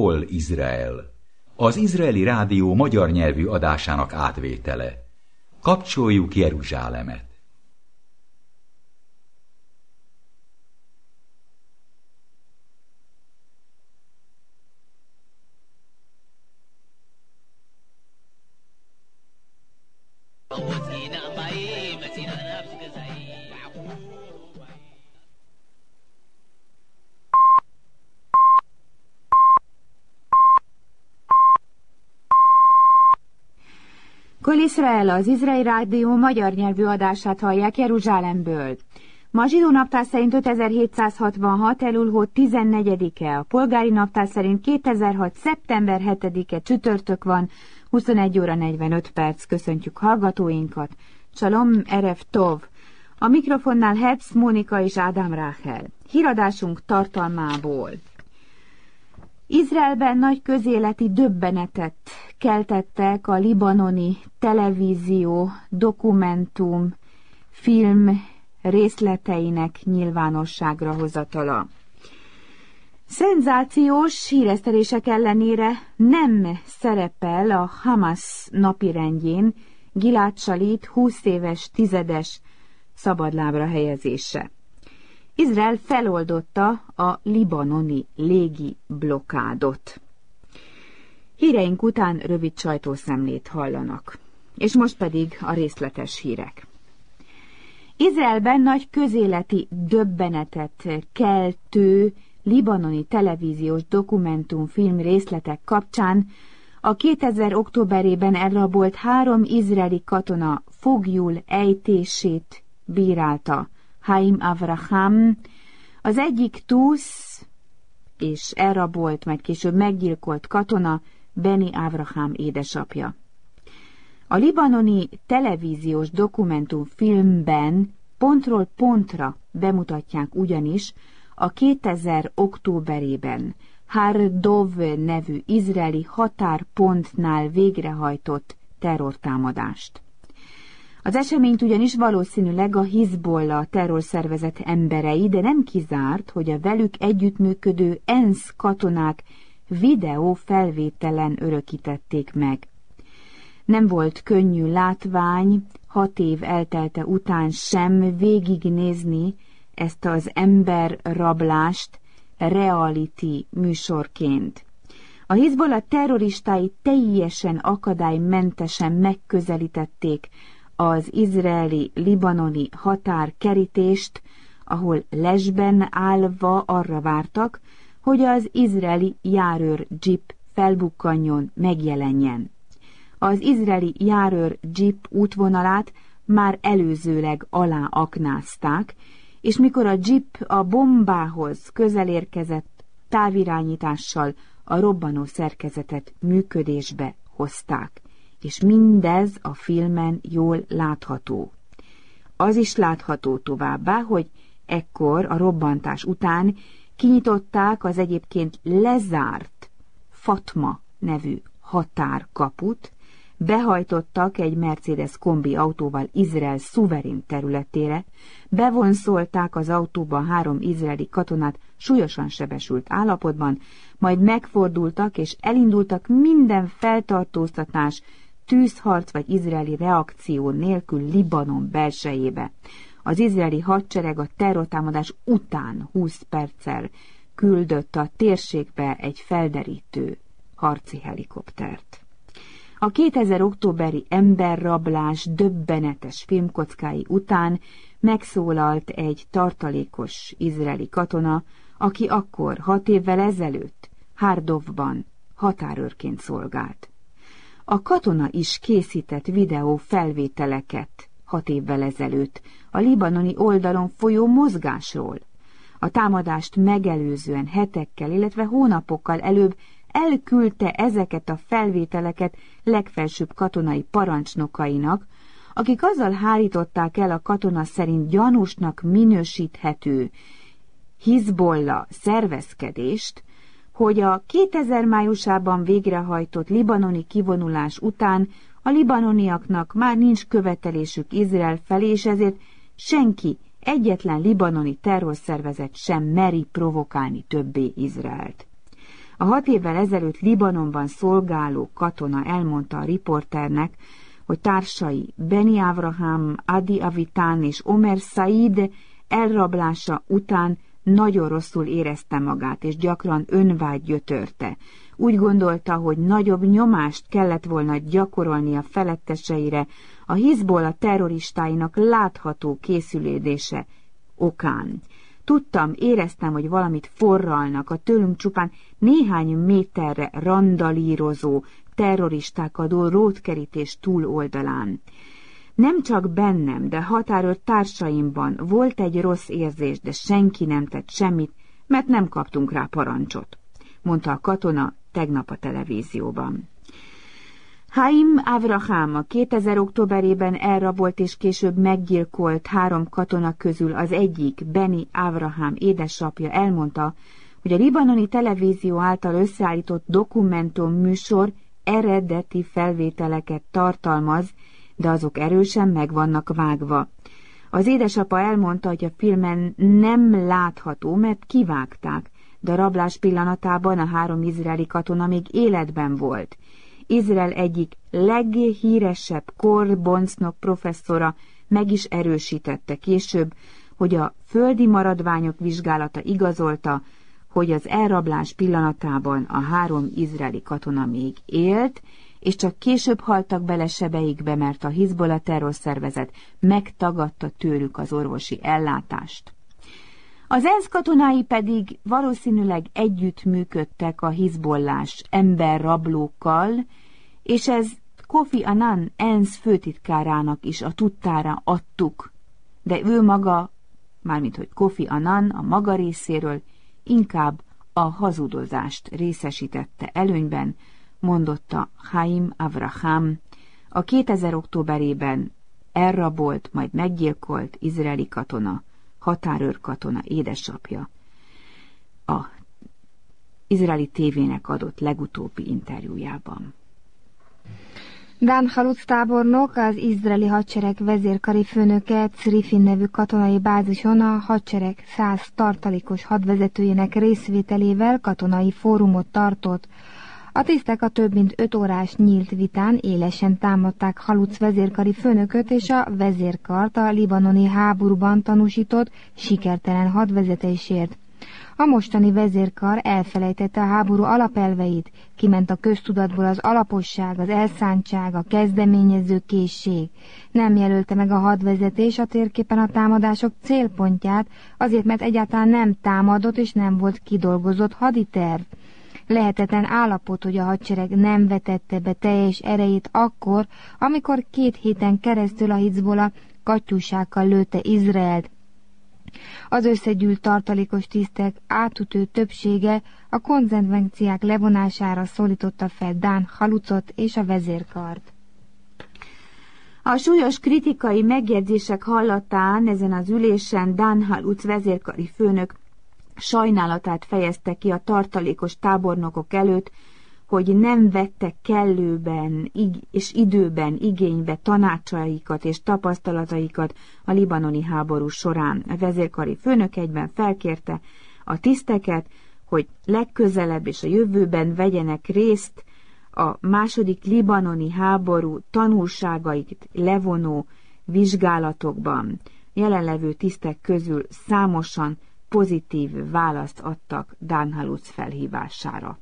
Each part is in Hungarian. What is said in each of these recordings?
Hol Izrael? Az Izraeli Rádió magyar nyelvű adásának átvétele. Kapcsoljuk Jeruzsálemet! Kol Izrael, az Izraeli Rádió magyar nyelvű adását hallják Jeruzsálemből. Ma a zsidó naptár szerint 5766. Elul-hó 14-e, a polgári naptár szerint 2006. szeptember 7-e csütörtök van, 21 óra 45 perc. Köszöntjük hallgatóinkat. Shalom, Erev Tov. A mikrofonnál Herbst Mónika és Ádám Ráhel. Híradásunk tartalmából. Izraelben nagy közéleti döbbenetet keltettek a libanoni televízió, dokumentum, film részleteinek nyilvánosságra hozatala. Szenzációs híresztelések ellenére nem szerepel a Hamas napirendjén Gilad Shalit 20 éves tizedes szabadlábra helyezése. Izrael feloldotta a libanoni légi blokkádot. Híreink után rövid sajtószemlét hallanak. És most pedig a részletes hírek. Izraelben nagy közéleti döbbenetet keltő libanoni televíziós dokumentumfilm részletek kapcsán a 2000 októberében elrabolt 3 izraeli katona foglyul ejtését bírálta Haim Avraham, az egyik Tusz és elrabolt, majd később meggyilkolt katona Beni Avraham édesapja. A libanoni televíziós dokumentumfilmben pontról pontra bemutatják ugyanis a 2000 októberében Har Dov nevű izraeli határpontnál végrehajtott terrortámadást. Az eseményt ugyanis valószínűleg a Hizbollah terrorszervezet emberei, de nem kizárt, hogy a velük együttműködő ENSZ katonák videó felvételen örökítették meg. Nem volt könnyű látvány, 6 év eltelte után sem végignézni ezt az emberrablást reality műsorként. A Hizbollah terroristái teljesen akadálymentesen megközelítették az izraeli-libanoni határkerítést, ahol lesben állva arra vártak, hogy az izraeli járőr dzsip felbukkanjon, megjelenjen. Az izraeli járőr dzsip útvonalát már előzőleg aláaknázták, és mikor a dzsip a bombához közel érkezett, távirányítással a robbanó szerkezetet működésbe hozták. És mindez a filmen jól látható. Az is látható továbbá, hogy ekkor a robbantás után kinyitották az egyébként lezárt Fatma nevű határkaput, behajtottak egy Mercedes kombi autóval Izrael szuverén területére, bevonszolták az autóba 3 izraeli katonát súlyosan sebesült állapotban, majd megfordultak és elindultak minden feltartóztatás, tűzharc vagy izraeli reakció nélkül Libanon belsejébe. Az izraeli hadsereg a terrortámadás után 20 perccel küldött a térségbe egy felderítő harci helikoptert. A 2000 októberi emberrablás döbbenetes filmkockái után megszólalt egy tartalékos izraeli katona, aki akkor 6 évvel ezelőtt Hardovban határőrként szolgált. A katona is készített videó felvételeket 6 évvel ezelőtt a libanoni oldalon folyó mozgásról. A támadást megelőzően hetekkel, illetve hónapokkal előbb elküldte ezeket a felvételeket legfelsőbb katonai parancsnokainak, akik azzal hárították el a katona szerint gyanúsnak minősíthető Hizbollah szervezkedést, hogy a 2000 májusában végrehajtott libanoni kivonulás után a libanoniaknak már nincs követelésük Izrael felé, és ezért senki, egyetlen libanoni terrorszervezet sem meri provokálni többé Izraelt. A 6 évvel ezelőtt Libanonban szolgáló katona elmondta a riporternek, hogy társai Beni Avraham, Adi Avitán és Omer Said elrablása után nagyon rosszul érezte magát, és gyakran önvágy gyötörte. Úgy gondolta, hogy nagyobb nyomást kellett volna gyakorolni a feletteseire a Hizbollah terroristáinak látható készülődése okán. Tudtam, éreztem, hogy valamit forralnak a tőlünk csupán néhány méterre randalírozó, terroristák adó rótkerítés túloldalán. Nem csak bennem, de határőr társaimban volt egy rossz érzés, de senki nem tett semmit, mert nem kaptunk rá parancsot, mondta a katona tegnap a televízióban. Haim Avraham a 2000 októberében elrabolt és később meggyilkolt 3 katona közül az egyik, Beni Avraham édesapja elmondta, hogy a libanoni televízió által összeállított dokumentumműsor eredeti felvételeket tartalmaz, de azok erősen meg vannak vágva. Az édesapa elmondta, hogy a filmen nem látható, mert kivágták, de a rablás pillanatában a 3 izraeli katona még életben volt. Izrael egyik leghíresebb kórboncnok professzora meg is erősítette később, hogy a földi maradványok vizsgálata igazolta, hogy az elrablás pillanatában a 3 izraeli katona még élt, és csak később haltak bele sebeikbe, mert a Hizbollah terrorszervezet megtagadta tőlük az orvosi ellátást. Az ENSZ katonái pedig valószínűleg együttműködtek a hizbollás emberrablókkal, és ez Kofi Annan ENSZ főtitkárának is a tudtára adtuk, de ő maga, mármint hogy Kofi Annan a maga részéről inkább a hazudozást részesítette előnyben, mondotta Haim Avraham, a 2000 októberében elrabolt, majd meggyilkolt izraeli katona, határőrkatona édesapja a izraeli tévének adott legutóbbi interjújában. Dan Haluc tábornok, az izraeli hadsereg vezérkari főnöke Crifin nevű katonai bázison a hadsereg 100 tartalékos hadvezetőjének részvételével katonai fórumot tartott. A tisztek a több mint 5 órás nyílt vitán élesen támadták Haluc vezérkari főnököt és a vezérkart a libanoni háborúban tanúsított sikertelen hadvezetésért. A mostani vezérkar elfelejtette a háború alapelveit, kiment a köztudatból az alaposság, az elszántság, a kezdeményező készség. Nem jelölte meg a hadvezetés a térképen a támadások célpontját, azért mert egyáltalán nem támadott és nem volt kidolgozott haditerv. Lehetetlen állapot, hogy a hadsereg nem vetette be teljes erejét akkor, amikor 2 héten keresztül a Hizbollah katyúsákkal lőtte Izraelt. Az összegyűlt tartalékos tisztek átütő többsége a konzekvenciák levonására szólította fel Dan Halucot és a vezérkart. A súlyos kritikai megjegyzések hallatán ezen az ülésen Dan Haluc vezérkari főnök sajnálatát fejezte ki a tartalékos tábornokok előtt, hogy nem vettek kellőben és időben igénybe tanácsaikat és tapasztalataikat a libanoni háború során. A vezérkari főnök egyben felkérte a tiszteket, hogy legközelebb és a jövőben vegyenek részt a második libanoni háború tanulságait levonó vizsgálatokban. Jelenlevő tisztek közül számosan pozitív választ adtak Dan Haluc felhívására.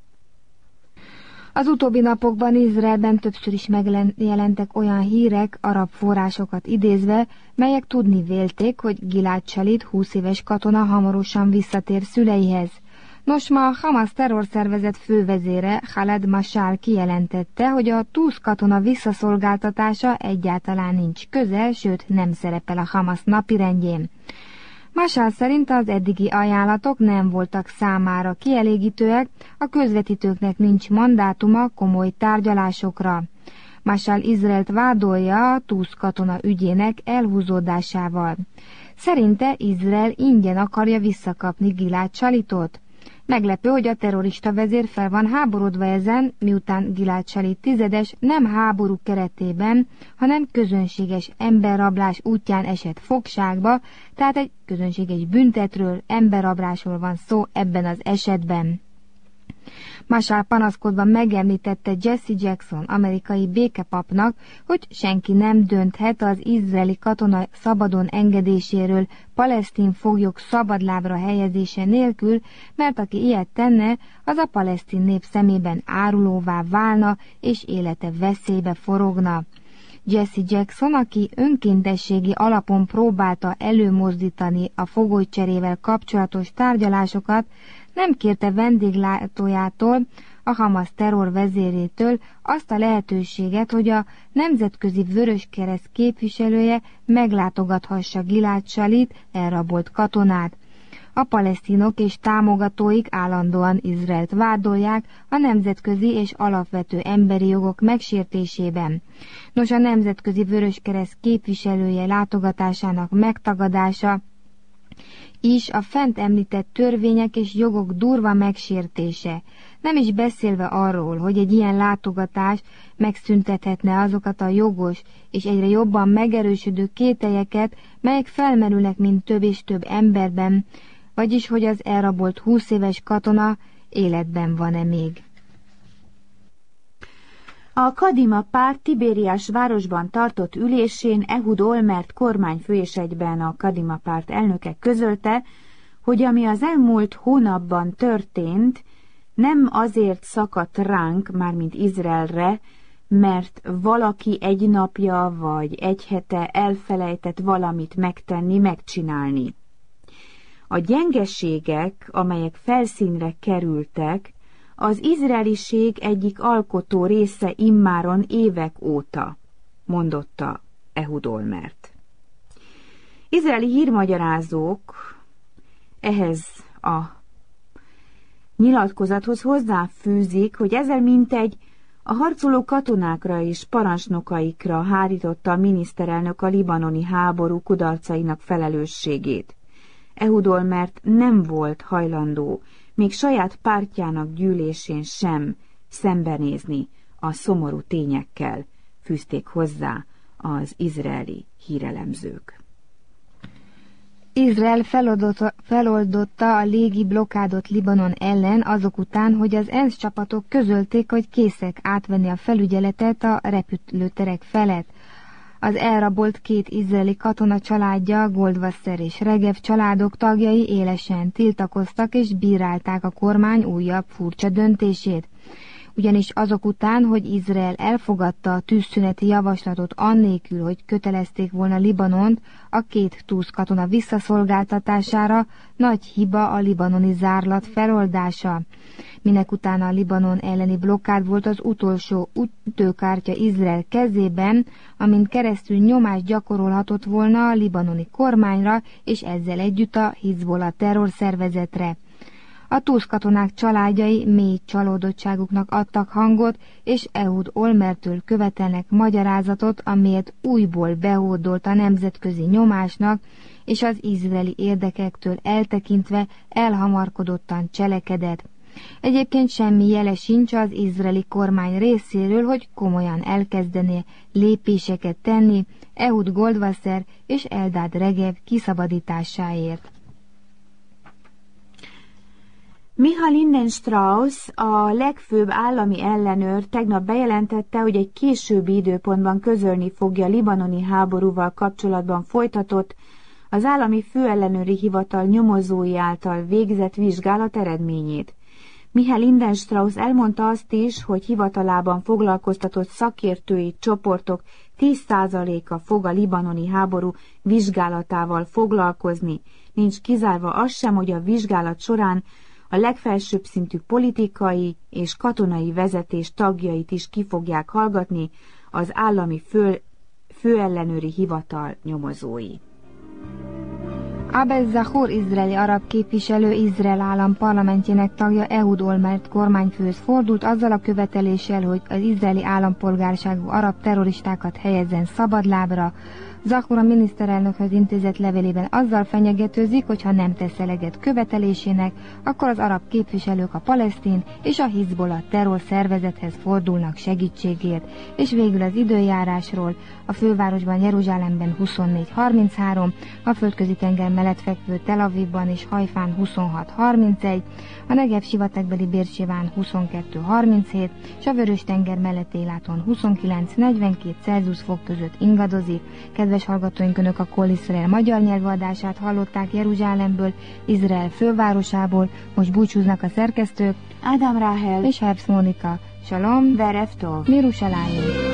Az utóbbi napokban Izraelben többször is megjelentek olyan hírek, arab forrásokat idézve, melyek tudni vélték, hogy Gilad Shalit 20 éves katona hamarosan visszatér szüleihez. Nos, ma a Hamas terrorszervezet fővezére Khaled Mashal kijelentette, hogy a 20 katona visszaszolgáltatása egyáltalán nincs közel, sőt nem szerepel a Hamas napirendjén. Mashal szerint az eddigi ajánlatok nem voltak számára kielégítőek, a közvetítőknek nincs mandátuma komoly tárgyalásokra. Mashal Izraelt vádolja a 20 katona ügyének elhúzódásával. Szerinte Izrael ingyen akarja visszakapni Gilad Shalitot. Meglepő, hogy a terrorista vezér fel van háborodva ezen, miután Gilad Shalit tizedes nem háború keretében, hanem közönséges emberrablás útján esett fogságba, tehát egy közönséges büntetről, emberrablásról van szó ebben az esetben. Mashal panaszkodva megemlítette Jesse Jackson, amerikai békepapnak, hogy senki nem dönthet az izraeli katona szabadon engedéséről palesztin foglyok szabadlábra helyezése nélkül, mert aki ilyet tenne, az a palesztin nép szemében árulóvá válna és élete veszélybe forogna. Jesse Jackson, aki önkéntességi alapon próbálta előmozdítani a fogolycserével kapcsolatos tárgyalásokat, nem kérte vendéglátójától, a Hamas terrorvezérétől azt a lehetőséget, hogy a Nemzetközi Vöröskereszt képviselője meglátogathassa Gilad Shalit, elrabolt katonát. A palesztinok és támogatóik állandóan Izraelt vádolják a nemzetközi és alapvető emberi jogok megsértésében. Nos, a Nemzetközi Vöröskereszt képviselője látogatásának megtagadása is a fent említett törvények és jogok durva megsértése, nem is beszélve arról, hogy egy ilyen látogatás megszüntethetne azokat a jogos és egyre jobban megerősödő kételyeket, melyek felmerülnek mint több és több emberben, vagyis hogy az elrabolt 20 éves katona életben van-e még. A Kadima párt Tibériás városban tartott ülésén Ehud Olmert kormányfő és egyben a Kadima párt elnöke közölte, hogy ami az elmúlt hónapban történt, nem azért szakadt ránk, mármint Izraelre, mert valaki egy napja vagy egy hete elfelejtett valamit megtenni, megcsinálni. A gyengeségek, amelyek felszínre kerültek, az izraeliség egyik alkotó része immáron évek óta, mondotta Ehud Olmert. Izraeli hírmagyarázók ehhez a nyilatkozathoz hozzáfűzik, hogy ezzel mintegy a harcoló katonákra és parancsnokaikra hárította a miniszterelnök a libanoni háború kudarcainak felelősségét. Ehud Olmert nem volt hajlandó még saját pártjának gyűlésén sem szembenézni a szomorú tényekkel, fűzték hozzá az izraeli hírelemzők. Izrael feloldotta a légi blokkádot Libanon ellen azok után, hogy az ENSZ csapatok közölték, hogy készek átvenni a felügyeletet a repülőterek felett. Az elrabolt 2 izraeli katona családja, Goldwasser és Regev családok tagjai élesen tiltakoztak és bírálták a kormány újabb furcsa döntését. Ugyanis azok után, hogy Izrael elfogadta a tűzszüneti javaslatot annélkül, hogy kötelezték volna Libanont a 2 túsz katona visszaszolgáltatására, nagy hiba a libanoni zárlat feloldása. Minek utána a Libanon elleni blokkád volt az utolsó ütőkártya Izrael kezében, amin keresztül nyomást gyakorolhatott volna a libanoni kormányra, és ezzel együtt a Hizbollah terrorszervezetre. A túsz katonák családjai mély csalódottságuknak adtak hangot, és Ehud Olmertől követelnek magyarázatot, amiért újból behódolt a nemzetközi nyomásnak, és az izraeli érdekektől eltekintve elhamarkodottan cselekedett. Egyébként semmi jele sincs az izraeli kormány részéről, hogy komolyan elkezdené lépéseket tenni Ehud Goldwasser és Eldad Regev kiszabadításáért. Micha Lindenstrauss, a legfőbb állami ellenőr tegnap bejelentette, hogy egy későbbi időpontban közölni fogja a libanoni háborúval kapcsolatban folytatott, az állami főellenőri hivatal nyomozói által végzett vizsgálat eredményét. Micha Lindenstrauss elmondta azt is, hogy hivatalában foglalkoztatott szakértői csoportok 10%-a fog a libanoni háború vizsgálatával foglalkozni. Nincs kizárva az sem, hogy a vizsgálat során a legfelsőbb szintű politikai és katonai vezetés tagjait is ki fogják hallgatni az állami főellenőri hivatal nyomozói. Abel Zahur izraeli arab képviselő Izrael állam parlamentjének tagja Ehud Olmert kormányfőhöz fordult azzal a követeléssel, hogy az izraeli állampolgárságú arab terroristákat helyezzen szabadlábra. Zahura miniszterelnökhöz intézett levelében azzal fenyegetőzik, hogy ha nem tesz eleget követelésének, akkor az arab képviselők a palesztin és a Hizbollah terror szervezethez fordulnak segítségért, és végül az időjárásról: a fővárosban, Jeruzsálemben 24-33, a földközi tenger mellett fekvő Tel Avivban és Hajfán 26-31, a Negev sivatagbeli Bérsiván 22-37, és a Vörös tenger mellett Éláton 29-42 Celsius fok között ingadozik. Kedves hallgatóink, Önök a Kol Iszrael magyar nyelvű adását hallották Jeruzsálemből, Izrael fővárosából. Most búcsúznak a szerkesztők, Ádám Ráhel és Herbst Mónika. Shalom, Verev Tov. Mirushalayim.